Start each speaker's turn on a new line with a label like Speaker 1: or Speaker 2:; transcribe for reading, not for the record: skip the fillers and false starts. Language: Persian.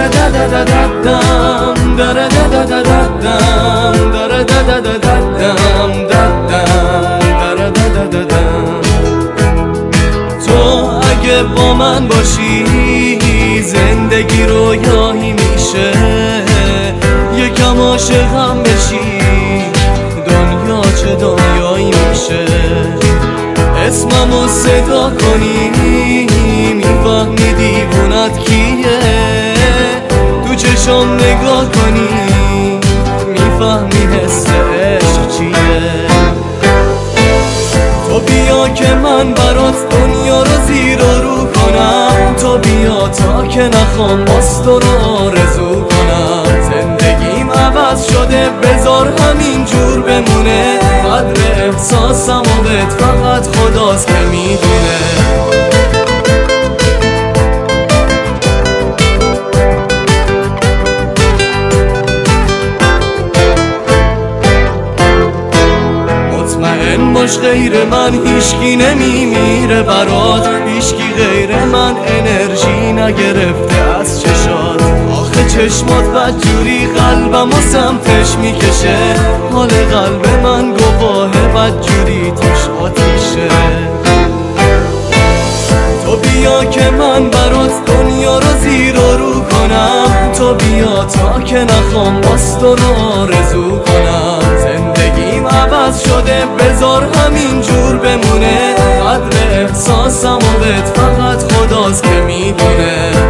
Speaker 1: تو اگه با من باشی زندگی رویایی میشه، یکم عاشقم بشی دنیا چه دنیایی میشه. اسممو صدا کنی میفهمی دیوونت کیه، تو چشم نگاه کنی میفهمی حس عشق چیه. تو بیا که من برات دنیا رو زیر و رو کنم، تو بیا تا که نخوام باز تو رو آرزو کنم. زندگیم عوض شده بذار همین جور بمونه، قدر احساسم و بهت فقط خداست که میدونه. مطمئن باش غیر من هیچکی نمیمیره برات، هیچکی غیر من انرژی نگرفته از چشات. آخه چشمات بدجوری قلبم و سمتش میکشه، حال قلب من گواه بدجوری توش آتیشه. تو بیا که من برات دنیا رو زیر و رو کنم، تو بیا تا که نخوام باز تو رو آرزو کنم. زندگیم عوض شده بذار همین جور بمونه، قدر احساسم و بهت فقط خداست که میدونه.